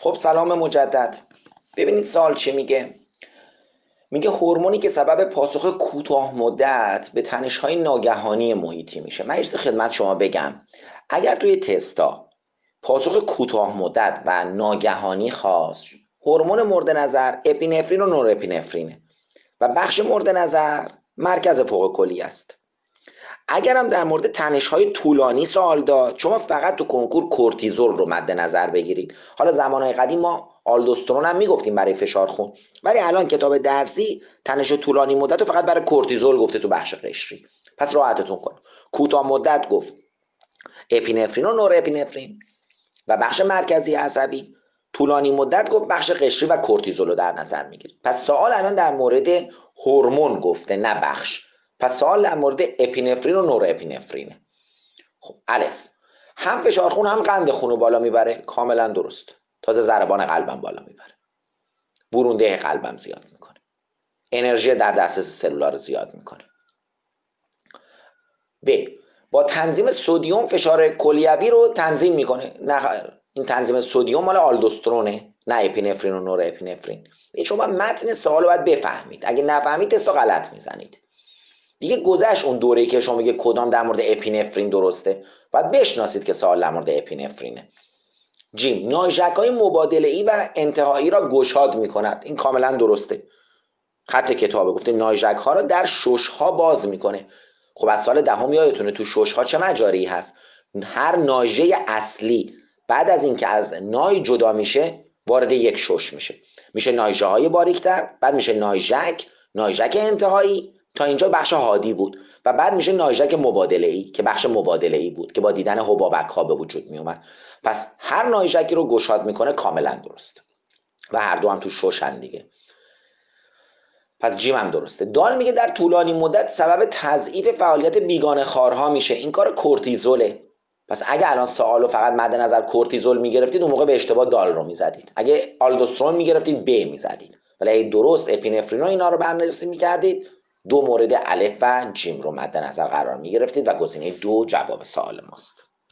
خب سلام مجدد. ببینید سوال چی میگه. میگه هورمونی که سبب پاسخ کوتاه مدت به تنش‌های ناگهانی محیطی میشه. من ایست خدمت شما بگم اگر توی تستا پاسخ کوتاه مدت و ناگهانی خواست، هورمون مورد نظر اپینفرین و نورپینفرینه و بخش مورد نظر مرکز فوق کلی است. اگرم در مورد تنش‌های طولانی سوال داد، شما فقط تو کنکور کورتیزول رو مد نظر بگیرید. حالا زمانهای قدیم ما آلدوسترون هم میگفتیم برای فشار خون، ولی الان کتاب درسی تنش طولانی مدت رو فقط برای کورتیزول گفته تو بخش قشری. پس راحتتون کن. کوتاه مدت گفت اپینفرین و نورپینفرین و بخش مرکزی عصبی، طولانی مدت گفت بخش قشری و کورتیزول رو در نظر میگیرید. پس سوال الان در مورد هورمون گفته نه بخش. پس سوال در مورد اپینفرین و نورپینفرینه. خب الف، هم فشار خون هم قند خون رو بالا میبره، کاملا درست. تازه ضربان قلبم بالا میبره، برونده قلبم زیاد میکنه، انرژی در دسترس سلولار زیاد میکنه. ب، با تنظیم سدیم فشار کلیوی رو تنظیم میکنه. نه، این تنظیم سدیم مال آلدوسترونه، نه اپینفرین و نورپینفرین. شما متن سوال رو باید بفهمید. اگه نفهمید تست رو غلط میزنید. دیگه گذشت اون دوره‌ای که شما میگه کدام در مورد اپینفرین درسته. باید بشناسید که سوال در مورد اپینفرینه. جیم، ناژک‌های مبادله‌ای و انتهایی را گشاد میکند. این کاملا درسته. خط کتابه گفته ناژک‌ها را در شش‌ها باز میکنه. خب از سال دهم یادتونه تو شش‌ها چه مجاری هست؟ هر ناژه اصلی بعد از اینکه از نای جدا میشه وارد یک شش میشه. میشه ناژه‌های باریکتر، بعد میشه ناژک انتهایی، تا اینجا بخش هادی بود و بعد میشه ناژک مبادله‌ای که بخش مبادله‌ای بود که با دیدن حبابک‌ها به وجود میومد. پس هر ناژکی رو گشاد میکنه، کاملا درست. و هر دو هم تو ششن دیگه. پس جیم هم درسته. دال میگه در طولانی مدت سبب تضعیف فعالیت بیگانه خوارها میشه. این کار کورتیزوله. پس اگه الان سوالو فقط مد نظر کورتیزول میگرفتید، اون موقع به اشتباه دال رو میزدید. اگه آلدوسترون میگرفتید ب میزدید. ولی اگه درست اپینفرین و اینا رو بررسی میکردید، دو مورد الف و جیم رو مد نظر قرار میگرفتید و گزینه 2 جواب سوال ماست.